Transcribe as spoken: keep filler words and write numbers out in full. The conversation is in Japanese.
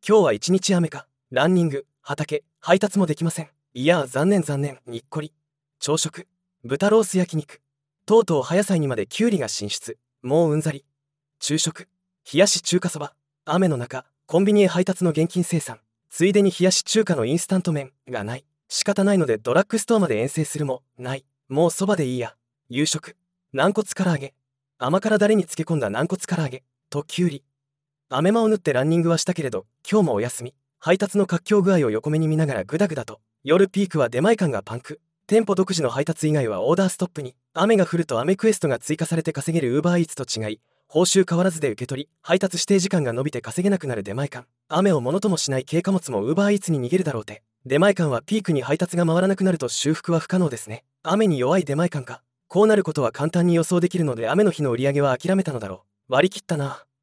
今日は一日雨か。ランニング、畑、配達もできません。いやー残念残念。にっこり。朝食、豚ロース焼肉。とうとう葉野菜にまでキュウリが進出。もううんざり。昼食、冷やし中華そば。雨の中、コンビニへ配達の現金生産。ついでに冷やし中華のインスタント麺がない。仕方ないのでドラッグストアまで遠征するもない。もうそばでいいや。夕食、軟骨唐揚げ。甘辛だれに漬け込んだ軟骨唐揚げときゅうり。雨間を縫ってランニングはしたけれど今日もお休み。配達の活況具合を横目に見ながらグダグダと。夜ピークは出前館がパンク。店舗独自の配達以外はオーダーストップに。雨が降ると雨クエストが追加されて稼げる Uber Eats と違い、報酬変わらずで受け取り、配達指定時間が延びて稼げなくなる出前館。雨をものともしない軽貨物も Uber Eats に逃げるだろうて。出前館はピークに配達が回らなくなると修復は不可能ですね。雨に弱い出前館か。こうなることは簡単に予想できるので雨の日の売り上げは諦めたのだろう。割り切ったな。